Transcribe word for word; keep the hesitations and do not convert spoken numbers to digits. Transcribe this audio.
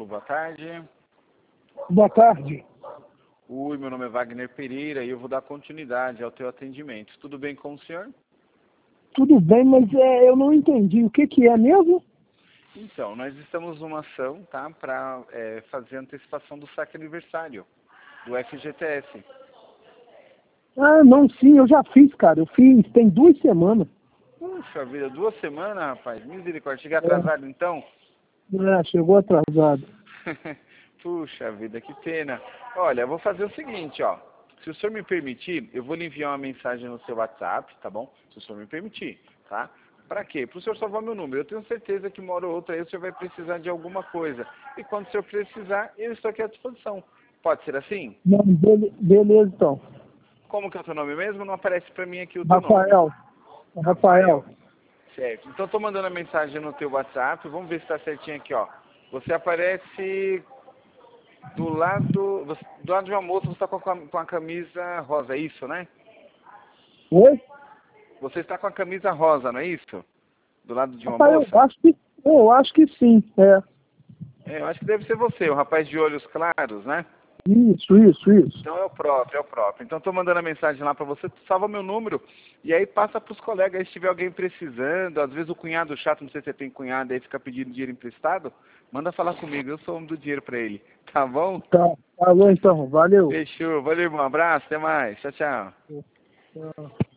Alô, boa tarde. Boa tarde. Oi, meu nome é Wagner Pereira e eu vou dar continuidade ao teu atendimento. Tudo bem com o senhor? Tudo bem, mas é, eu não entendi. O que, que é mesmo? Então, nós estamos numa ação, tá, para é, fazer a antecipação do saque aniversário do F G T S. Ah, não, sim, eu já fiz, cara. Eu fiz tem duas semanas. Puxa vida, duas semanas, rapaz. Misericórdia. Cheguei É, atrasado, então? é, chegou atrasado. Puxa vida, que pena. Olha, eu vou fazer o seguinte, ó. Se o senhor me permitir, eu vou lhe enviar uma mensagem no seu WhatsApp, tá bom? Se o senhor me permitir, tá? Pra quê? Para o senhor salvar meu número. Eu tenho certeza que uma hora ou outra aí o senhor vai precisar de alguma coisa. E quando o senhor precisar, eu estou aqui à disposição. Pode ser assim? Não, bele- beleza, então. Como que é o teu nome mesmo? Não aparece pra mim aqui o teu nome. Rafael. Rafael. Certo. Então tô mandando a mensagem no teu WhatsApp. Vamos ver se tá certinho aqui, ó. Você aparece do lado, você- do lado de uma moça, você está com a, cam- com a camisa rosa, é isso, né? Oi? Você está com a camisa rosa, não é isso? Do lado de uma Rafael, eu moça? acho que, eu acho que sim. É. É, eu acho que deve ser você, o rapaz de olhos claros, né? Isso, isso, isso. Então é o próprio, é o próprio. Então tô mandando a mensagem lá pra você, tu salva meu número e aí passa pros colegas, aí se tiver alguém precisando, às vezes o cunhado chato, não sei se você tem cunhado, aí fica pedindo dinheiro emprestado, manda falar comigo, eu sou o homem do dinheiro pra ele, tá bom? Tá. Falou então. Valeu. Fechou, valeu, irmão, abraço, até mais, tchau, tchau. Tchau.